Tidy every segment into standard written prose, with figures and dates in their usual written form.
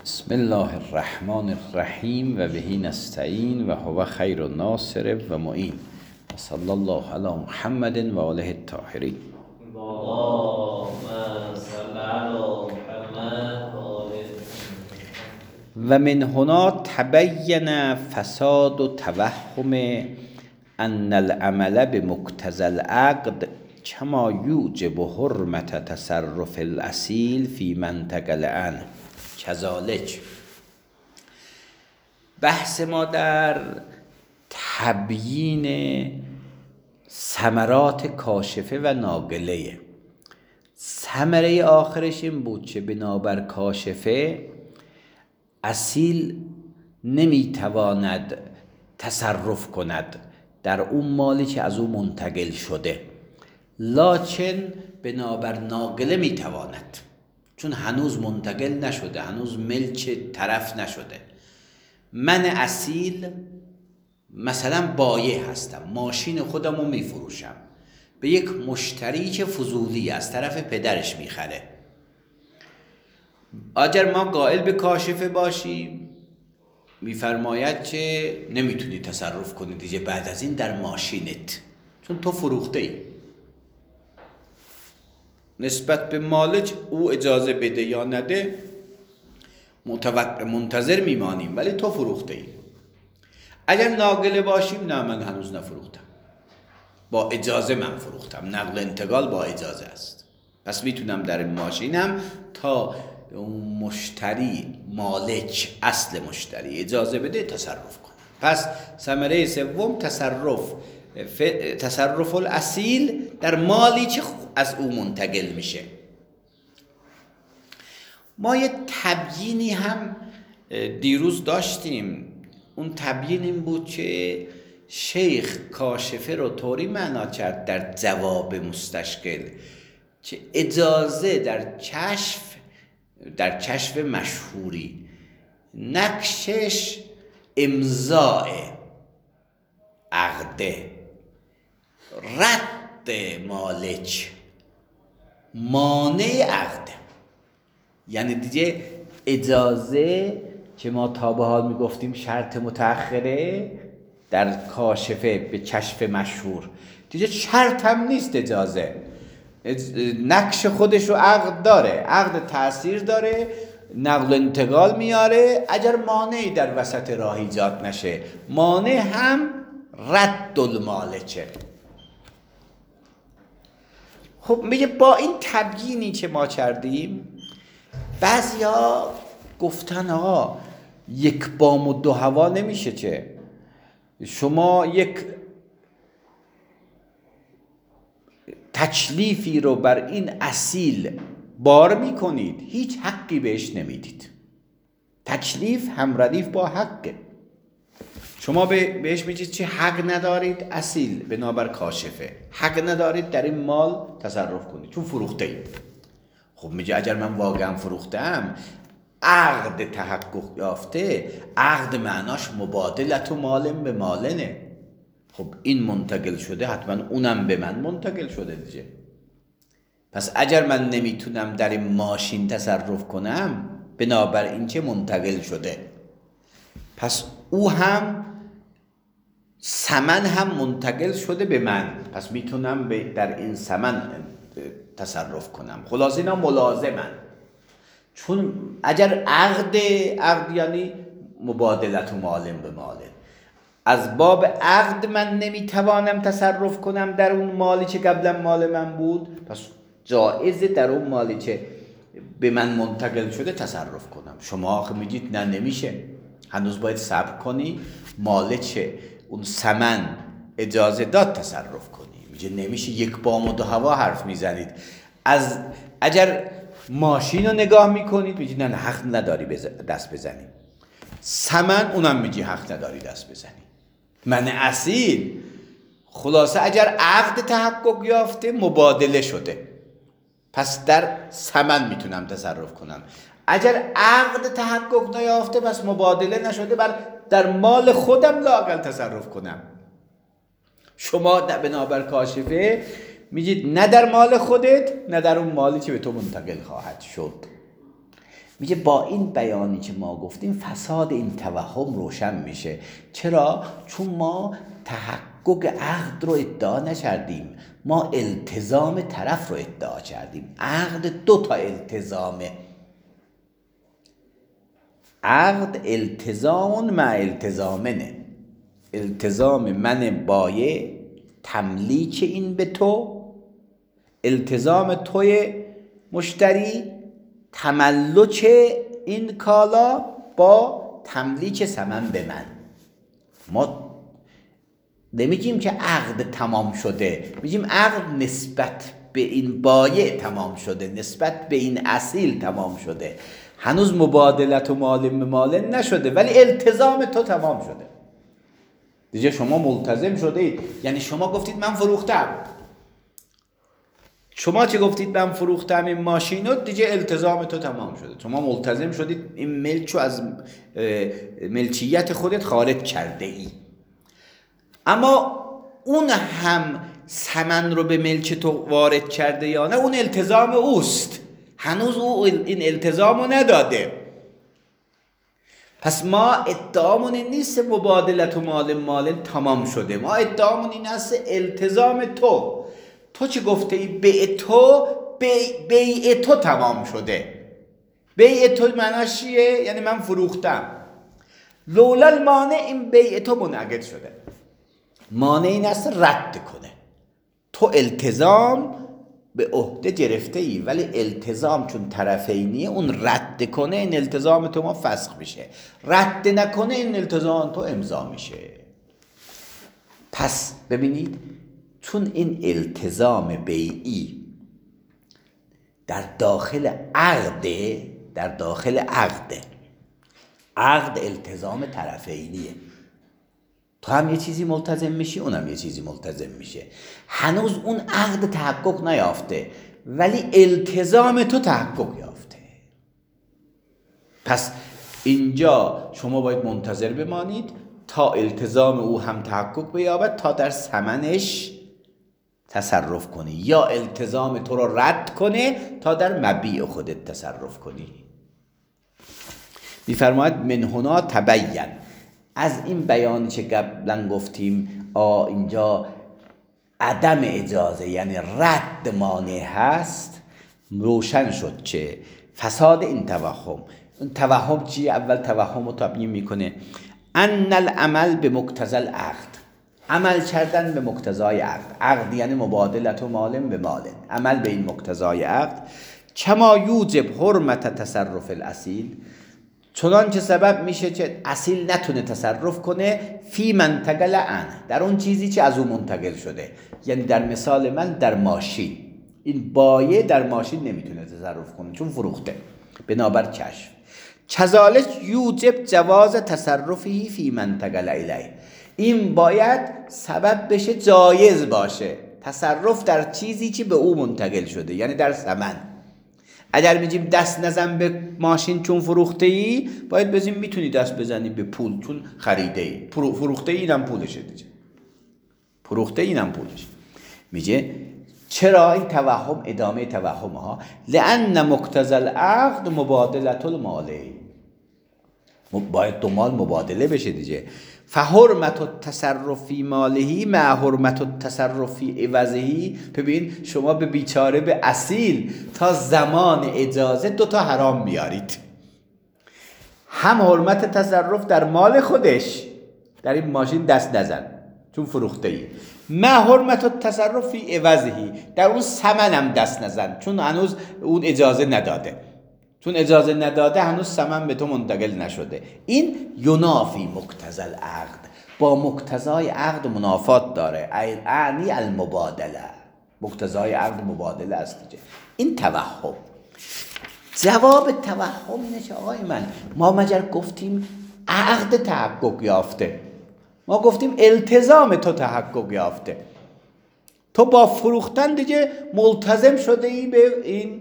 بسم الله الرحمن الرحیم و بهی نستعین و هو خیر الناصر و معین و صلی الله علی محمد و آله الطاهرین. و من هنا تبین فساد و توهم ان العمل بمقتضى العقد کما یوجب حرمت تصرف الاصیل فی منطق العن کذالک. بحث ما در تبیین ثمرات کاشفه و ناقله. ثمره آخرش این بود که بنابر کاشفه اصیل نمیتواند تصرف کند در اون مالی که از او منتقل شده، لکن بنابر ناقله میتواند، چون هنوز منتقل نشده، هنوز ملک طرف نشده. من اصیل مثلا بایع هستم، ماشین خودم رو میفروشم به یک مشتری که فضولی از طرف پدرش میخره. اگر ما قائل به کاشفه باشیم میفرماید که نمیتونی تصرف کنی دیگه بعد از این در ماشینت، چون تو فروخته ای. نسبت به مالک او اجازه بده یا نده منتظر میمانیم، ولی تو فروخته ای. اگر ناقله باشیم نه، من هنوز نفروختم، با اجازه من فروختم، نقل انتقال با اجازه است، پس میتونم در این ماشینم تا مشتری مالک اصل مشتری اجازه بده تصرف کنم. پس ثمره سوم تصرف الاصیل در مالی که از او منتقل میشه. ما یه تبیینی هم دیروز داشتیم. اون تبیین این بود که شیخ کاشفه رو طوری معنا کرد در جواب مستشکل که اجازه در کشف مشهوری، نقشش امضاء عقده، رد مالک، مانع عقده. یعنی دیگه اجازه که ما تا به حال میگفتیم شرط متأخره در کاشفه به کشف مشهور، دیگه شرط هم نیست، اجازه نقش خودشو عقد داره، عقد تأثیر داره، نقل انتقال میاره. اگر مانعی در وسط راه ایجاد نشه، مانع هم رد المالکه. خب میگه با این تبیینی که ما کردیم، بعضیا گفتن آقا یک بام و دو هوا نمیشه، چه شما یک تکلیفی رو بر این اصیل بار میکنید، هیچ حقی بهش نمیدید. تکلیف هم ردیف با حقه. شما بهش میگید چه حق ندارید، اصیل بنابر کاشفه حق ندارید در این مال تصرف کنید چون فروخته اید. خب میگه اگر من واقعا فروختم، عقد تحقق یافته، عقد معناش مبادلت و مالن به مالنه. خب این منتقل شده، حتما اونم به من منتقل شده دیگه. پس اگر من نمیتونم در این ماشین تصرف کنم، بنابر این که منتقل شده، پس او هم ثمن هم منتقل شده به من، پس میتونم در این ثمن تصرف کنم. خلاص اینا ملازمن، چون اگر عقد یعنی مبادلت و مالن به مالن، از باب عقد من نمیتوانم تصرف کنم در اون مالی که قبلا مال من بود، پس جایزه در اون مالی که به من منتقل شده تصرف کنم. شما آخه میگید نه نمیشه، هنوز باید صبر کنی مالک اون ثمن اجازه داد تصرف کنی. میگه نمیشه، یک بام و دو هوا حرف میزنید. اگر ماشین رو نگاه میکنید میگید نه حق نداری دست بزنی، ثمن اونم میگی حق نداری دست بزنی. من اصیل خلاصه اگر عقد تحقق یافته، مبادله شده، پس در ثمن میتونم تصرف کنم. اگر عقد تحقق نیافته، پس مبادله نشده، در مال خودم لااقل تصرف کنم. شما بنابر کاشفه میگید نه در مال خودت، نه در اون مالی که به تو منتقل خواهد شد. میگه با این بیانی که ما گفتیم فساد این توهم روشن میشه. چرا؟ چون ما تحقق عقد رو ادعا نکردیم، ما التزام طرف رو ادعا کردیم. عقد دو تا التزامه. عقد التزام مع التزامنه. التزام من بایع تملیک این به تو، التزام توی مشتری تملک این کالا با تملیک ثمن به من. ما نمیگیم که عقد تمام شده، میگیم عقد نسبت به این بایع تمام شده، نسبت به این اصیل تمام شده. هنوز مبادلت و مال به مال نشده، ولی التزام تو تمام شده دیگه. شما ملتزم شده اید، یعنی شما گفتید من فروختم. شما چه گفتید؟ من فروختم این ماشین رو، دیگه التزام تو تمام شده. شما ملتزم شدید این ملک رو از ملکیت خودت خارج کرده ای. اما اون هم ثمن رو به ملک تو وارد کرده یا نه، اون التزام اوست، هنوز او این التزام رو نداده. پس ما ادعامون این نیست مبادلت و مال تمام شده، ما ادعامون این است التزام تو چه گفته ای؟ بیع تو تمام شده. بیع تو معناش چیه؟ یعنی من فروختم، لولا المانع این بیع تو منعقد شده. مانع این است رد کنه. تو التزام به عهده گرفته ای، ولی التزام چون طرفینیه، اون رد کنه این التزام تو ما فسخ میشه، رد نکنه این التزام تو امضا میشه. پس ببینید، چون این التزام بیعی در داخل عقد التزام طرفینیه. تو هم یه چیزی ملتزم میشی، اونم یه چیزی ملتزم میشه. هنوز اون عقد تحقق نیافته، ولی التزام تو تحقق یافته. پس اینجا شما باید منتظر بمانید تا التزام او هم تحقق بیابد، تا در ثمنش تصرف کنی، یا التزام تو رو رد کنه تا در مبیع خودت تصرف کنی. میفرماید من هنا تبین، از این بیانی که قبلا گفتیم اینجا عدم اجازه یعنی رد مانع هست، روشن شد چه فساد این توهم. این توهم چیه؟ اول توهم رو تبیین میکنه. ان العمل به مقتضی العقد، عمل کردن به مقتضای عقد. عقد یعنی مبادلت و مال به مال، عمل به این مقتضای عقد. کما یوجب حرمت تصرف الاصیل، چنان که سبب میشه که اصیل نتونه تصرف کنه فی منتقل عنه، در اون چیزی که از اون منتقل شده. یعنی در مثال من در ماشین، این بایع در ماشین نمیتونه تصرف کنه چون فروخته بنابر کشف. کذالک یوجب جواز تصرفی فی منتقل الیه، این باید سبب بشه جایز باشه تصرف در چیزی که به او منتقل شده، یعنی در ثمن. اگر میگیم دست نزن به ماشین چون فروخته ای، باید بزیم میتونی دست بزنی به پول چون خریده ای. فروخته ای اینم پولشه دیگه، فروخته اینم پولش. میگه چرا این توهم؟ ادامه توهم ها. لأن مقتضی العقد مبادلت المالی، باید دو مال مبادله بشه دیگه. فحرمت التصرف فی مالهی مع حرمت التصرف فی عوضهی. ببین شما به بیچاره، به اصیل تا زمان اجازه دوتا حرام میارید، هم حرمت تصرف در مال خودش، در این ماشین دست نزن چون فروخته ای، مع حرمت التصرف فی عوضهی، در اون ثمن هم دست نزن چون هنوز اون اجازه نداده، چون اجازه نداده هنوز ثمن به تو منتقل نشده. این ینافی مقتضی العقد، با مقتضای عقد منافات داره. اعنی المبادله، مقتضای عقد مبادله است دیگه. این توهم. جواب توهم اینه که آقای من، ما مگر گفتیم عقد تحقق یافته، ما گفتیم التزام تو تحقق یافته، تو با فروختن دیگه ملتزم شده ای به این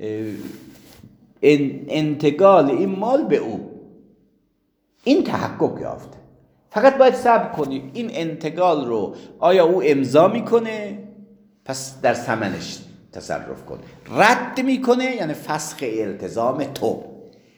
انتقال این مال به او، این تحقق یافته. فقط باید صبر کنی این انتقال رو آیا او امضا میکنه، پس در ثمنش تصرف کن. رد میکنه یعنی فسخ التزام تو.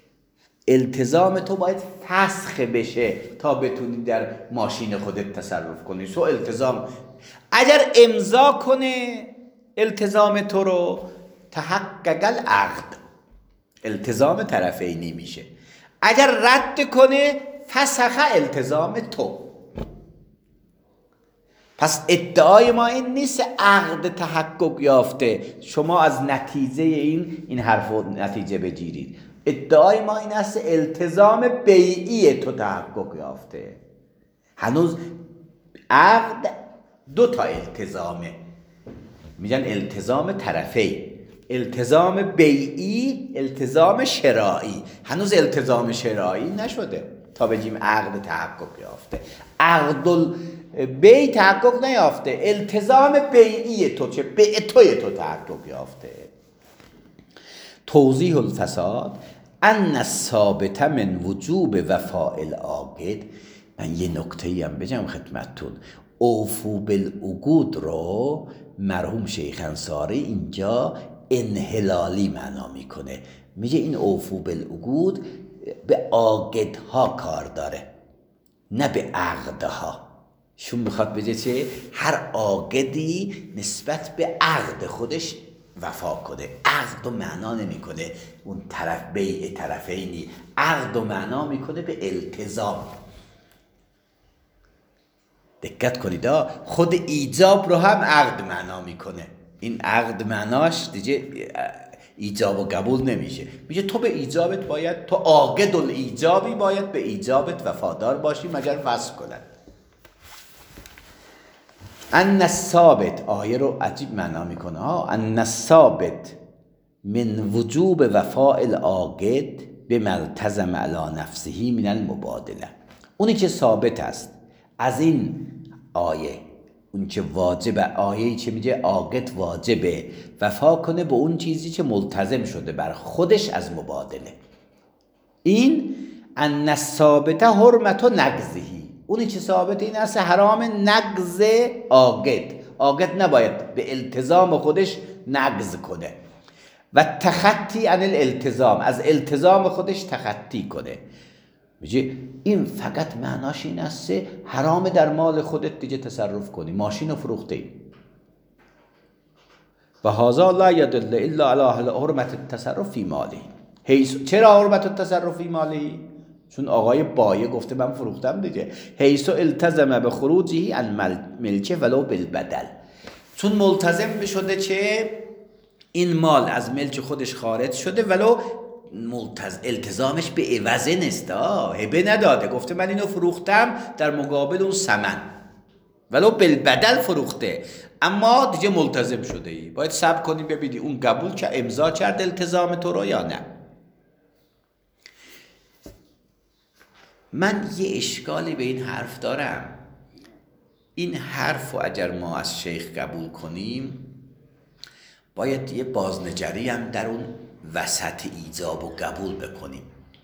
التزام تو باید فسخ بشه تا بتونی در ماشین خودت تصرف کنی. تو التزام اگر امضا کنه التزام تو رو، تحقق العقد، التزام طرفینی میشه. اگر رد کنه فسخ التزام تو. پس ادعای ما این نیست عقد تحقق یافته، شما از نتیجه این حرف و نتیجه بگیرید. ادعای ما این است التزام بیعی تو تحقق یافته. هنوز عقد دو تا التزامه، میگن التزام طرفی، التزام بیعی، التزام شرایی. هنوز التزام شرایی نشده تا بگیم عقد تحقق یافته. عقد بیع تحقق نیافته، التزام بیعی تو چه بیع توی تو تحقق یافته. توضیح الفساد ان الثابت من وجوب وفاء العاقد. من یه نکته‌ای هم بگم خدمتتون. اوفو بالعقود رو مرحوم شیخ انصاری اینجا انحلالی معنا میکنه. میگه این اوفو بالعقود به عاقدها کار داره، نه به عقدها. شون میخواد بگه چه؟ هر عاقدی نسبت به عقد خودش وفا کنه. عقد و معنا نمیکنه اون طرف بیع طرفینی، عقد و معنا میکنه به التزام. دقت کنید، خود ایجاب رو هم عقد معنا میکنه. این عقد معناش دیگه ایجاب و قبول نمیشه. میگه تو به ایجابت باید، تو عاقد الایجابی باید به ایجابت وفادار باشی مگر فسخ کنن. ان الثابت، آیه رو عجیب معنا میکنه ان الثابت من وجوب وفاء العاقد بما التزم علی نفسه من المبادله. اونی که ثابت است از این آیه، اون که واجب، آیه‌ای که میگه عاقد واجبه وفا کنه به اون چیزی که ملتزم شده بر خودش از مبادله. این ان الثابت حرمت نقضه، اونی که ثابت این است حرام نقض عاقد. عاقد نباید به التزام خودش نقض کنه. و تخطی عن الالتزام، از التزام خودش تخطی کنه. میگه این فقط معناش این است حرام در مال خودت دیگه تصرف کنی. ماشین رو فروخته ای و هذا لا يدل الا علی حرمت التصرف فی مالی. چرا حرمت التصرف فی مالی؟ چون آقای بایه گفته من فروختم دیگه. حیث التزم به خروجی عن ملکه ولو بالبدل، چون ملتزم شده چه این مال از ملک خودش خارج شده ولو التزامش به عوضه نیست، هبه نداده، گفته من اینو فروختم در مقابل اون ثمن، ولو بالبدل فروخته، اما دیگه ملتزم شده ای. باید صبر کنی ببینی اون قبول که امضا کرد التزام تو رو یا نه. من یه اشکالی به این حرف دارم. این حرف رو اگر ما از شیخ قبول کنیم باید یه بازنگری هم در اون وسط ایجاب و قبول بکنیم.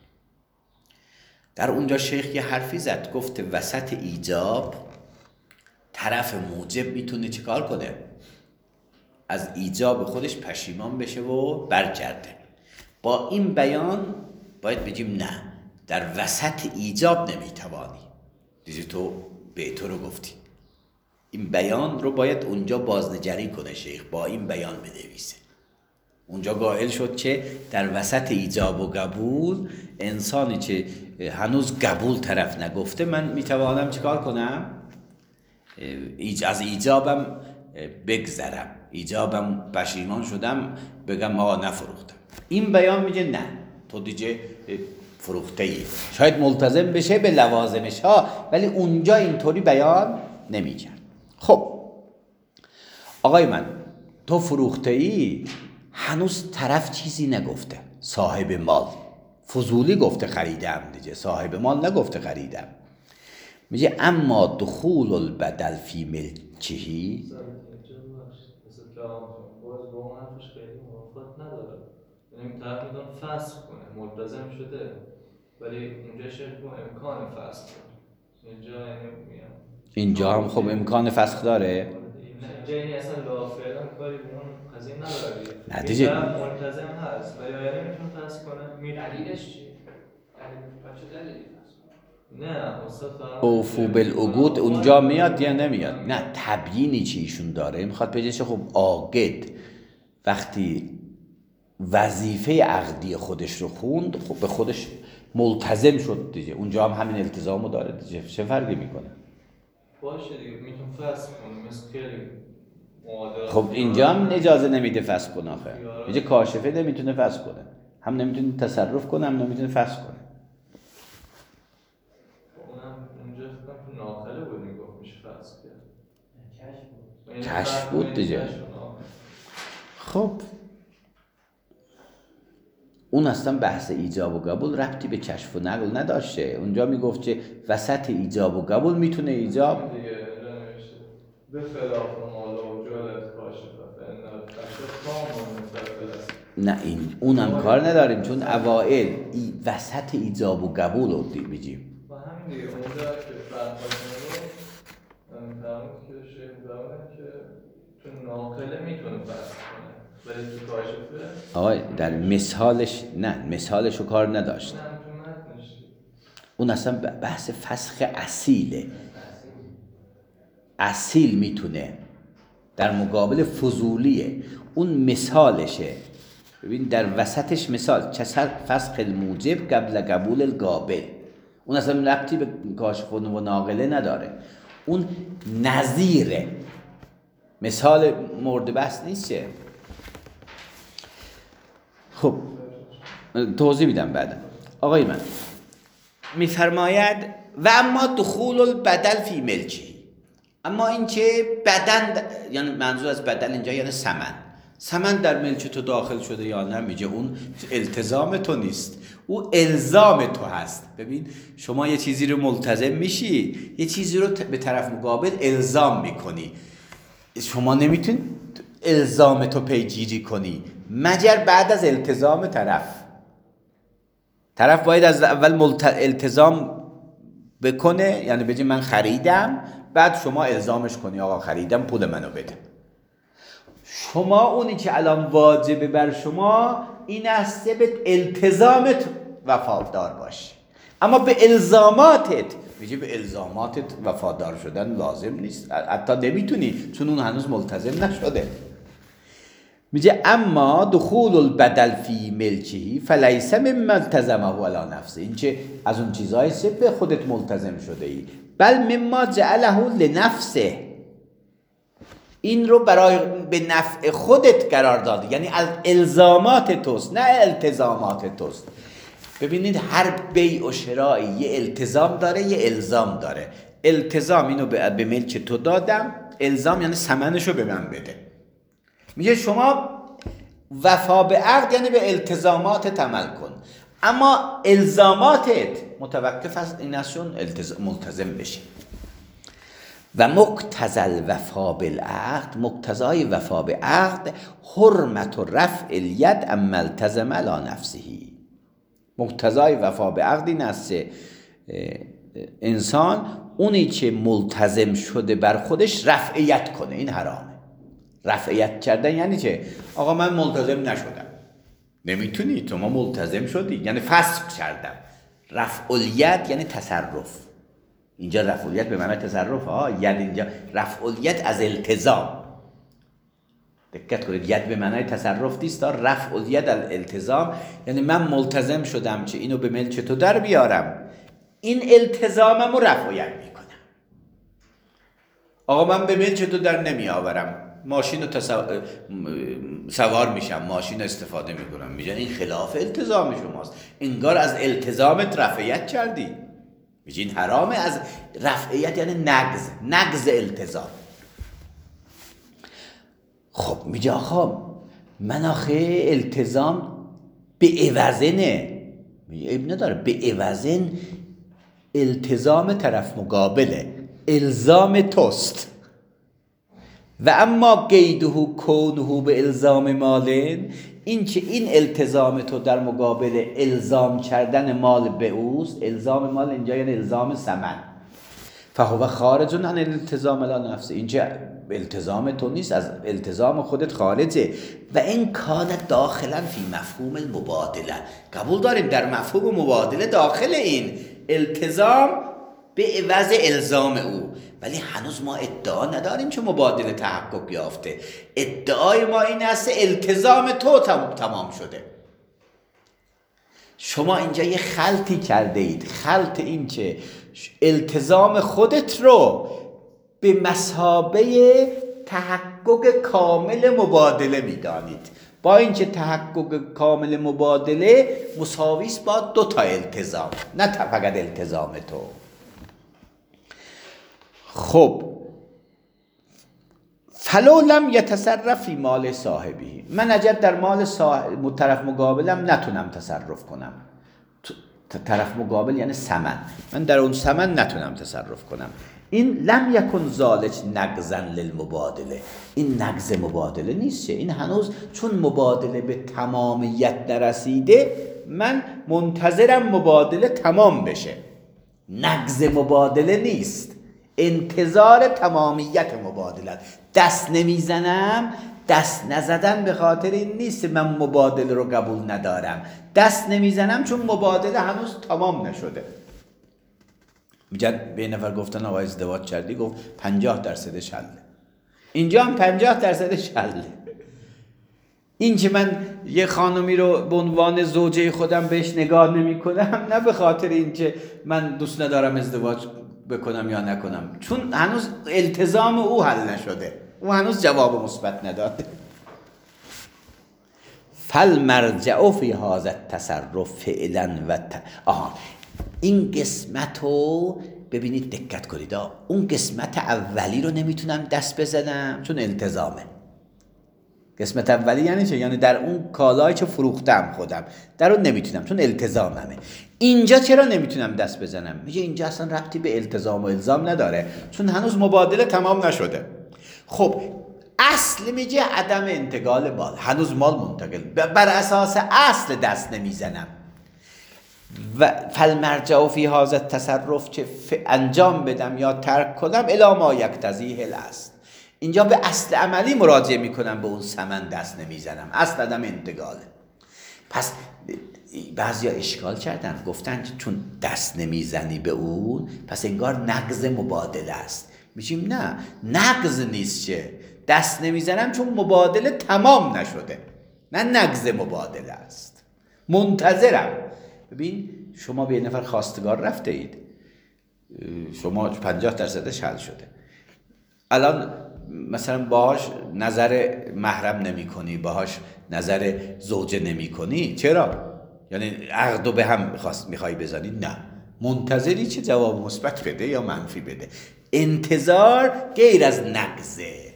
در اونجا شیخ یه حرفی زد، گفت وسط ایجاب طرف موجب میتونه چیکار کنه؟ از ایجاب خودش پشیمان بشه و برگرده. با این بیان باید بگیم نه، در وسط ایجاب نمیتوانی. دیگه تو به تو رو گفتی. این بیان رو باید اونجا بازنگری کنه شیخ، با این بیان بنویسه. اونجا قائل شد که در وسط ایجاب و قبول انسانی که هنوز قبول طرف نگفته من میتوانم چیکار کنم؟ از ایجابم بگذرم، ایجابم پشیمان شدم بگم ما نفروختم. این بیان میگه نه، تو دیگه فروخته ای. شاید ملتزم بشه به لوازمش ها، ولی اونجا اینطوری بیان نمیکرد. خب آقای من، تو فروخته ای، هنوز طرف چیزی نگفته، صاحب مال فضولی گفته خریدم دیگه، صاحب مال نگفته خریدم. میگه اما دخول البدل فی ملکهی، مثل کلامتون باز با اون حرفش خیلی موافقت نداره. یعنی طرف میتونه فسخ کنه، ملتزم شده، ولی اونجا شیخ با امکان فسخ کنه. اینجا یعنی میگم اینجا هم خب امکان فسخ داره. نه اینجا یعنی اصلا لا فعلا کاری به اون قضیه نداره دیگه. نه این دیگه طرف ملتزم هست ولی آیا نمیتونه فسخ کنه؟ دلیلش چیه؟ نه استاد فرمان اوفو بالعقود اونجا میاد یا نمیاد؟ نه، تبیینی چی ایشون داره میخواد بگه خب عاقد وقتی وظیفه عقدی خودش رو خوند خب به خودش ملتزم شد دیگه، اونجا هم همین التزامو داره دیگه، چه فرقی میکنه؟ باشه دیگه میتون فصل کنیم مثل خیلی معادلات. خب اینجا هم اجازه نمیده فسخ کنه آخه. اینجا کاشفه نمیتونه فسخ کنه، هم نمیتونه تصرف کنه هم نمیتونه فسخ کنه. اونم اونجا فکر کنم تو ناقله بود میگفت میشه فصل کرد. کشف بود دیگه. خب اون اصلا بحث ایجاب و قبول ربطی به کشف و نقل نداشته. اونجا میگفت که وسط ایجاب و قبول میتونه ایجاب دیگه نمیشه به خلاف مالا و جالت کاشفه فإن الکشف کامل مستقل. نه این اونم کار نداریم چون اوائل وسط ایجاب و قبول رو میگیم. و همین دیگه اونجا که فرقاشون رو فرمود که شیخ فرمود که تو ناقله میتونه فصل کنه ولی تو کاشفه آقای در مثالش نه، مثالش رو کار نداشت. نه تو متنش اون اصلا بحث فسخ اصیله. اصیل میتونه در مقابل فضولیه. اون مثالشه. ببین در وسطش مثال چسر فسخ الموجب قبل قبول القابل، اون اصلا ربطی به کاشف و ناقله نداره، اون نظیره، مثال مورد بحث نیست چه. خب توضیح میدم بعدا. آقای من میفرماید و اما دخول البدل فی ملکی، اما این که بدن، یعنی منظور از بدل اینجا یعنی ثمن در ملک تو داخل شده یا نه، میگه اون التزام تو نیست، او الزام تو هست. ببین شما یه چیزی رو ملتزم میشی، یه چیزی رو به طرف مقابل الزام میکنی، شما نمیتونی الزام تو پیگیری کنی مگر بعد از التزام طرف باید از اول التزام بکنه، یعنی بگی من خریدم، بعد شما الزامش کنی آقا خریدم پول منو بده. شما اونی که الان واجبه بر شما این است به التزامت وفادار باشی، اما به الزاماتت میگه به الزاماتت وفادار شدن لازم نیست، حتی نمیتونی چون اون هنوز ملتزم نشده. میگه اما دخول البدل فی ملکی فلیس مما التزمه علی نفسه، این که از اون چیزایی به خودت ملتزم شده ای، بل مما جعله لنفسه، این رو برای به نفع خودت قرار داده، یعنی الزامات توست نه التزامات توست. ببینید هر بیع و شرائی یه التزام داره یه الزام داره. التزام اینو به ملک تو دادم، الزام یعنی ثمنشو به من بده. میگه شما وفا به عقد یعنی به التزامات عمل کن، اما الزاماتت متوقف از این است چون ملتزم بشی. و مقتضی الوفا بالعقد، مقتضای وفا به عقد حرمت و رفع الید اما التزم علی نفسه. مقتضای وفا به عقد این است انسان اونی که ملتزم شده بر خودش رفعیت کنه، این حرامه. رفعیت کردن یعنی چه؟ آقا من ملتزم نشدم. نمیتونی، تو ما ملتزم شدی یعنی فسخ کردم. رفع الید یعنی تصرف. اینجا رفع الید به معنی تصرف یعنی اینجا رفع الید از التزام. دقت کنید، ید به معنی تصرف نیست، رفع الید از التزام یعنی من ملتزم شدم که اینو به ملک تو در بیارم، این التزاممو رفع الید میکنم. آقا من به ملک تو در نمی آورم، ماشین رو سوار میشم، ماشین استفاده میکنم، میگن این خلاف التزام شماست، انگار از التزامت رفعیت کردی. میگین حرامه. از رفعیت یعنی نقض التزام. خب میگه آقا من آخه التزام به عوضنه، میگه عیب نداره، به عوضن التزام طرف مقابله، الزام توست. و اما قیده کونه به الزام مالن، این که این التزام تو در مقابل الزام کردن مال به اوست، الزام مال اینجا یعنی الزام ثمن، فهو خارج عن الالتزام علی نفسه، اینجا التزام تو نیست، از التزام خودت خارجه. و این کان داخلا فی مفهوم المبادله، قبول داریم در مفهوم مبادله داخل این التزام به عوض الزام او، ولی هنوز ما ادعا نداریم که مبادله تحقق یافته. ادعای ما این است التزام تو تمام شده. شما اینجا یه خلطی کرده اید، خلط این که التزام خودت رو به مثابه تحقق کامل مبادله میدانید، با اینکه تحقق کامل مبادله مساویست با 2 تا التزام، نه فقط التزام تو. خب فلو لم یتصرف فی مال صاحبی، من اگر در مال طرف مقابلم نتونم تصرف کنم، طرف مقابل یعنی ثمن، من در اون ثمن نتونم تصرف کنم، این لم یکن ذالک نقضا للمبادله، این نقض مبادله نیست، این هنوز چون مبادله به تمامیت نرسیده من منتظرم مبادله تمام بشه. نقض مبادله نیست، انتظار تمامیت مبادله. دست نمیزنم، دست نزدن به خاطر این نیست من مبادله رو قبول ندارم، دست نمیزنم چون مبادله هنوز تمام نشده. به نفر گفتن آقا ازدواج کردی، گفت 50% شله، اینجا هم 50% شله. این که من یه خانمی رو به عنوان زوجه خودم بهش نگاه نمی کنم، نه به خاطر این که من دوست ندارم ازدواج بکنم یا نکنم، چون هنوز التزام او حل نشده، او هنوز جواب مثبت نداده. فالمرجع فی هذا التصرف فعلا این قسمت رو ببینید، دقت کنید، اون قسمت اولی رو نمیتونم دست بزنم چون التزامه. قسمت اولی یعنی چه؟ یعنی در اون کالایی که فروختم خودم در اون نمیتونم چون التزاممه. اینجا چرا نمیتونم دست بزنم؟ میگه اینجا اصلا ربطی به التزام و الزام نداره چون هنوز مبادله تمام نشده. خب اصل میگه عدم انتقال مال، هنوز مال منتقل، بر اساس اصل دست نمیزنم. و فالمرجع فی هذا التصرف که انجام بدم یا ترک کنم الی ما یقتضیه الاصل، اینجا به اصل عملی مراجعه میکنم، به اون ثمن دست نمیزنم، اصل عدم انتقاله. پس بعضیا اشکال کردن، گفتن چون دست نمیزنی به اون پس انگار نقض مبادله است. میگیم نه، نقض نیست، که دست نمیزنم چون مبادله تمام نشده، نه نقض مبادله است، منتظرم. ببین شما به یه نفر خواستگار رفته اید، شما 50%ش حل شده، الان مثلا باهاش نظر محرم نمی کنی، باهاش نظر زوجه نمی کنی، چرا؟ یعنی عقدو به هم میخوای بزنی؟ نه، منتظری چه جواب مثبت بده یا منفی بده. انتظار غیر از نقضه.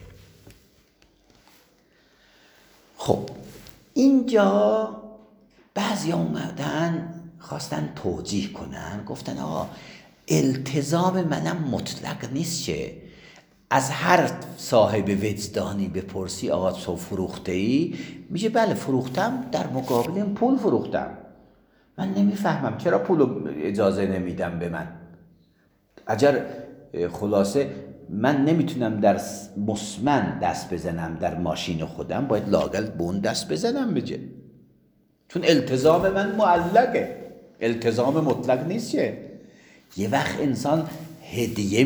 خب اینجا بعضی اومدن خواستن توجیه کنن، گفتن آقا التزام منم مطلق نیست، که از هر صاحب وجدانی بپرسی آقا تو فروخته ای؟ میگه بله فروختم، در مقابل این پول فروختم. من نمیفهمم چرا پولو اجازه نمیدم به من. اگر خلاصه من نمیتونم در مسمن دست بزنم در ماشین خودم، باید لااقل به اون دست بزنم بجه، چون التزام من معلقه، التزام مطلق نیست. که یه وقت انسان هدیه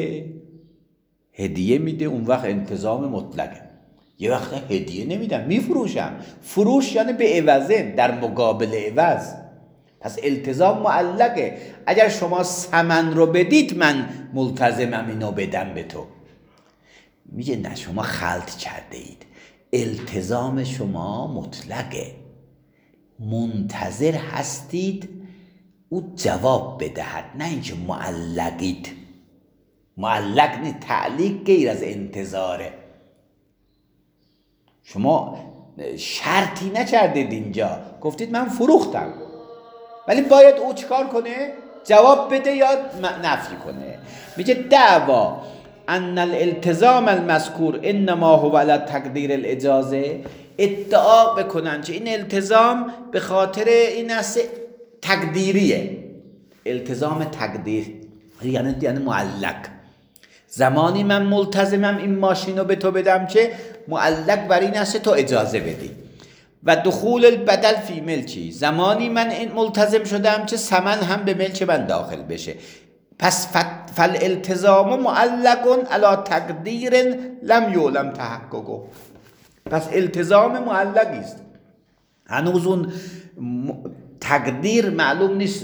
میده اون وقت التزام مطلقه، یه وقت هدیه نمیدم میفروشم، فروش یعنی به عوضه، در مقابل عوض، پس التزام معلقه. اگر شما ثمن رو بدید من ملتزمم اینو بدم به تو. میگه نه، شما خلط کرده اید، التزام شما مطلقه، منتظر هستید او جواب بدهد، نه اینکه معلقید. معلق نیست، تعلیق غیر از انتظاره. شما شرطی نکردید اینجا، گفتید من فروختم، ولی باید او چیکار کنه؟ جواب بده یا نفی کنه. میگه دعوا ان الالتزام المذکور انما هو علی تقدیر الاجازه، ادعا بکنن که این التزام به خاطر این است تقدیریه، التزام تقدیر یعنی معلق، زمانی من ملتزمم این ماشین رو به تو بدم که معلق بر این است تو اجازه بدی. و دخول البدل فی ملکی، زمانی من این ملتزم شدم که ثمن هم به ملک من داخل بشه. پس فالالتزام معلق علی تقدیر لم یعلم تحققه. پس التزام معلقی است، هنوز اون تقدیر معلوم نیست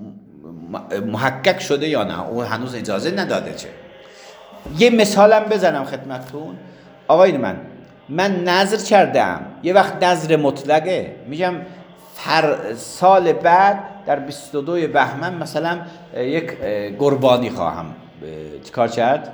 محقق شده یا نه، اون هنوز اجازه نداده. چه یه مثالم بزنم خدمتتون. آقای من نذر کردم، یه وقت نذر مطلقه، میگم سال بعد در 22 بهمن مثلا یک قربانی خواهم چیکار کرد؟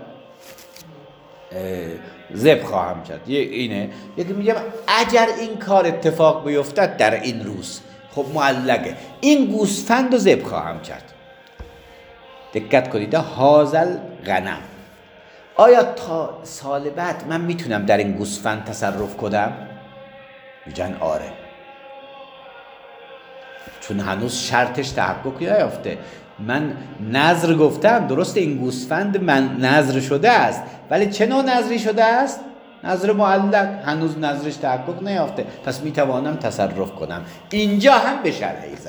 ذبح خواهم کرد. اینه یکی میگم اگر این کار اتفاق بیفتد در این روز، خب معلقه، این گوسفند رو ذبح خواهم کرد. دقت کنید، هازل غنم، آیا تا سال بعد من میتونم در این گوسفند تصرف کنم؟ میگن آره، چون هنوز شرطش تحقق نیافته. من نذر گفتم، درست این گوسفند من نذر شده است، ولی چه نوع نذری شده است؟ نذر معلق، هنوز نذرش تحقق نیافته، پس میتوانم تصرف کنم. اینجا هم به شرح ایزه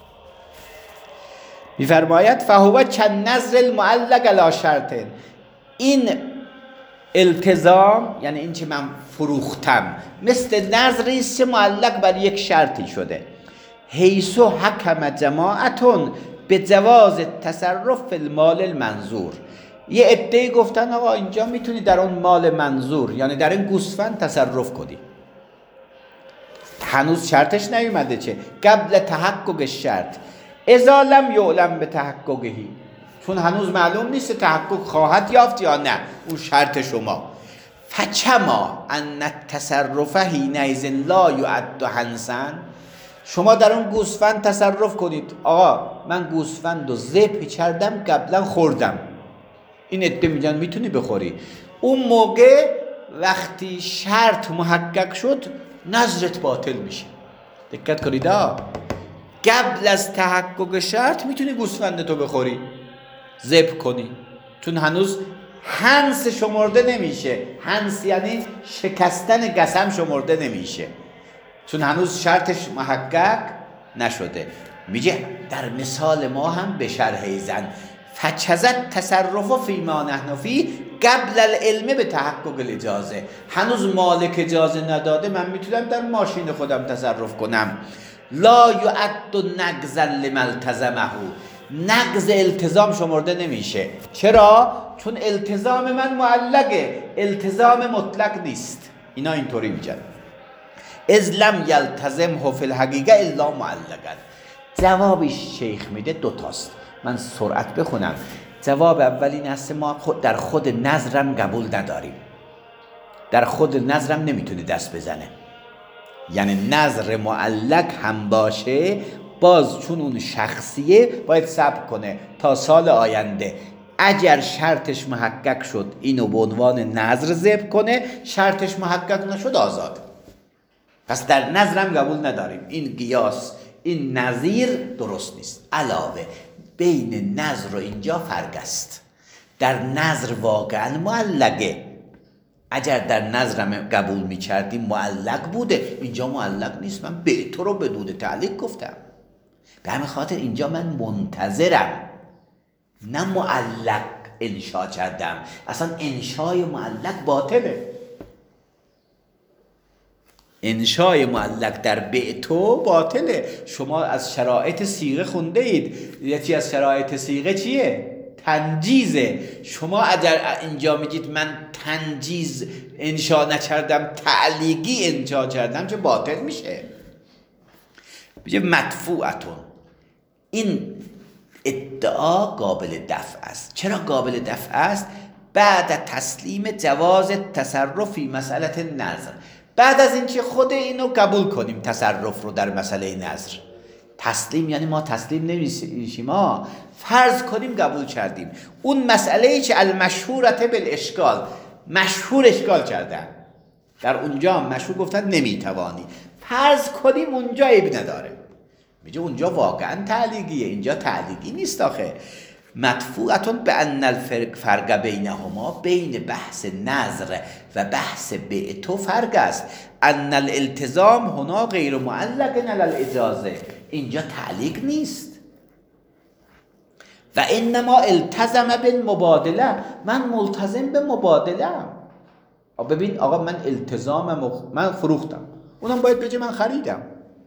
میفرماید فهو کالنذر المعلق علی شرط، این التزام یعنی این که من فروختم مثل نذری است معلق بر یک شرطی شده. حیث حکم جماعتون به جواز تصرف فی المال المنظور، یه عده‌ای گفتن آقا اینجا میتونی در اون مال منظور یعنی در این گوسفند تصرف کنی، هنوز شرطش نیومده چه قبل تحقق شرط، اذا لم یعلم به تحققهی، چون هنوز معلوم نیست تحقق خواهد یافت یا نه اون شرط شما. فکما ان التصرف حینئذ لا یعد حنثا، شما در اون گوسفند تصرف کنید. آقا من گوسفند رو ذبح کردم، قبلا خوردم، این عده میگن میتونی بخوری. اون موقع وقتی شرط محقق شد نذرت باطل میشه. دقت کنید، قبل از تحقق شرط میتونی گوسفندتو بخوری، ذبح کنی، چون هنوز حنث شمرده نمیشه. حنث یعنی شکستن قسم شمرده نمیشه، چون هنوز شرطش محقق نشده. میگه در مثال ما هم به شرح زن فچزت تصرف فی ما نحن فی قبل العلم به تحقق الاجازه، هنوز مالک اجازه نداده من میتونم در ماشین خودم تصرف کنم. لا یعد نقضا لما التزمه، نقض التزام شمرده نمیشه. چرا؟ چون التزام من معلقه، التزام مطلق نیست. اینا اینطوری میگن اذ لم یلتزمه فی الحقیقه الا معلقا. جوابش شیخ میده دوتاست، من سرعت بخونم. جواب اول این است ما در خود نظرم قبول نداریم، در خود نظرم نمیتونه دست بزنه، یعنی نظر معلق هم باشه باز چون اون شخصیه باید صبر کنه تا سال آینده. اگر شرطش محقق شد اینو به عنوان نظر ذبح کنه، شرطش محقق نشد آزاد. پس در نظرم قبول نداریم، این قیاس، این نظیر درست نیست. علاوه بین نظر و اینجا فرق است. در نظر واقعا معلقه، اگر در نظرم قبول می‌کردیم معلق بوده، اینجا معلق نیست. من به تو رو بدون تعلیق گفتم، به همین خاطر اینجا من منتظرم، نه معلق انشا کردم. اصلا انشای معلق باطله. انشای معلق در بعتو باطله. شما از شرایط صیغه خونده اید، یکی از شرایط صیغه چیه؟ تنجیزه. شما اگر اینجا میگید من تنجیز انشا نکردم، تعلیقی انشا کردم، چه باطل میشه. میگه مدفوعتون، این ادعا قابل دفع است. چرا قابل دفع است؟ بعد تسلیم جواز تصرف فی مسئله نظر، بعد از اینکه خود اینو قبول کنیم تصرف رو در مسئله نظر. تسلیم یعنی ما تسلیم نمیشیم، ما فرض کنیم قبول کردیم. اون مسئله ای که المشهورته بالاشکال، مشهور اشکال کردن، در اونجا مشهور گفتن نمیتوانی، فرض کنیم اونجا عیب نداره. میگه اونجا واقعا تعلیقیه، اینجا تعلیقی نیست. آخه مدفوعتون به ان الفرق بینهما، بین بحث نظر و بحث بعتو فرق است. ان الالتزام هنا غیر معلق علی الاجازه، اینجا تعلیق نیست. و انما التزم بالمبادله، من ملتزم به مبادله ام. ببین آقا من من فروختم، اونم باید بگه من خریدم.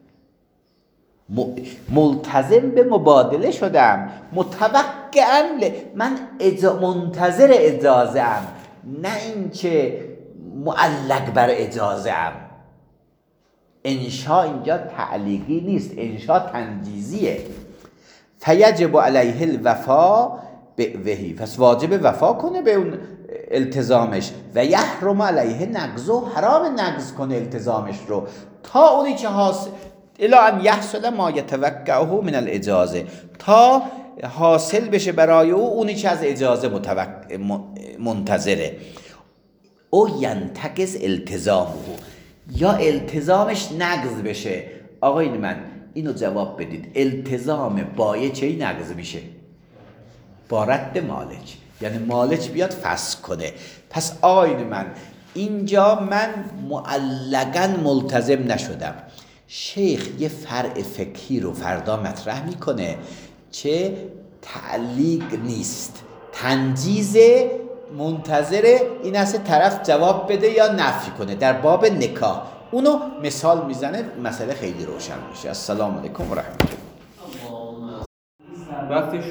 ملتزم به مبادله شدم، متوقعا من منتظر اجازه ام، نه اینکه معلق بر اجازه ام. انشاء اینجا تعلیقی نیست، انشاء تنجیزیه. فیجب علیه الوفا بهی، پس واجب وفا کنه به اون التزامش. و یحرم علیه نقضه، حرام نقض کنه التزامش رو، تا اونی که حاصل الا ان یحصل ما یتوقعه من الاجازه، تا حاصل بشه برای او اونی که از اجازه منتظره. او ینتقض التزامه، یا التزامش نقض بشه. آقایون من اینو جواب بدید، التزام بایع چه نقض میشه؟ با رد مالک، یعنی مالک بیاد فسخ کنه. پس آقایون من اینجا من معلقاً ملتزم نشدم. شیخ یه فرع فقهی رو فردا مطرح میکنه که تعلیق نیست، تنجیز، منتظر این است طرف جواب بده یا نفی کنه در باب نکاح. اونو مثال میزنه، مسئله خیلی روشن میشه. السلام علیکم و رحمت الله.